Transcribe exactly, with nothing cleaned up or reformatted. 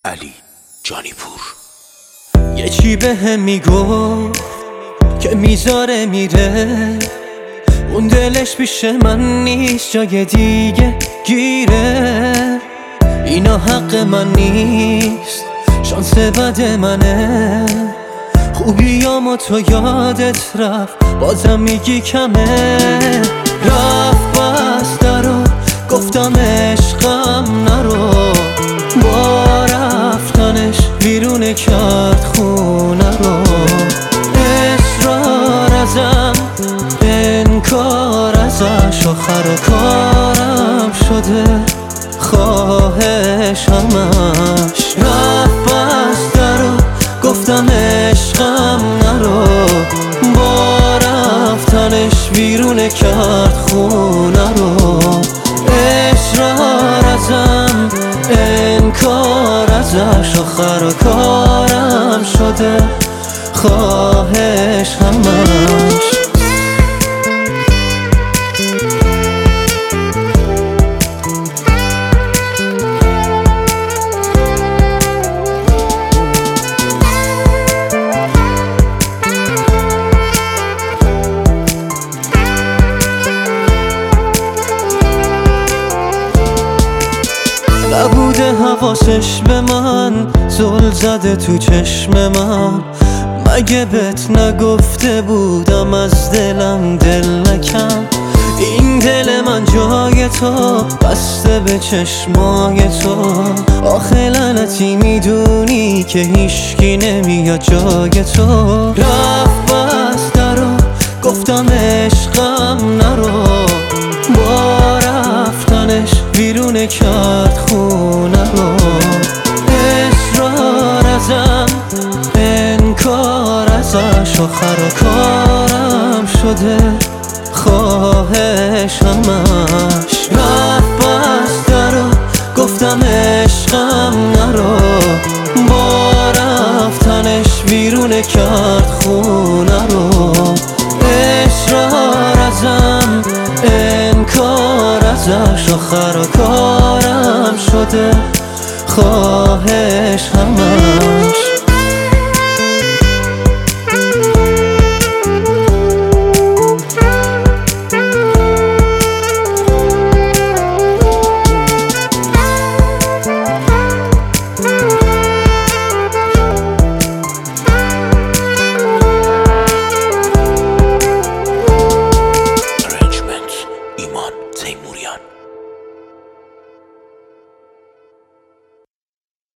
علی جانی پور. یکی به هم میگفت که میذاره میره، اون دلش پیش من نیست، جای دیگه گیره. اینا حق من نیست، شانس بد منه، خوبیامو تو یادت رفت، بازم میگی کمه. رفت بس درو، گفتم عشقم نرو، با رفتنش بیرون کرد خونه رو. اصرار ازم، انکار ازش، آخر کارم شده خواهش همش. رفت بس درو، گفتم عشقم نرو، با رفتنش بیرون کرد خونه رو. اصرار ازم، انکار ازش، آخر کارم شده خواهش همش. نبوده حواسش به من، زل زده تو چشم من. مگه بهت نگفته بودم از دلم دل نکن؟ این دل من جای تو، بسته به چشمای تو. آخه لعنتی میدونی که هیچکی نمیاد جای تو. رفت بس درو، گفتم عشقم نرو، با رفتنش بیرون کرد خونه رو. اصرار ازم، انکار ازش، آخر کارم شده خواهش همش. رفت بس درو، گفتم عشقم نرو، با رفتنش بیرون کرد خونه رو. اصرار ازم، انکار ازش، آخر کارم شده خواهش همش.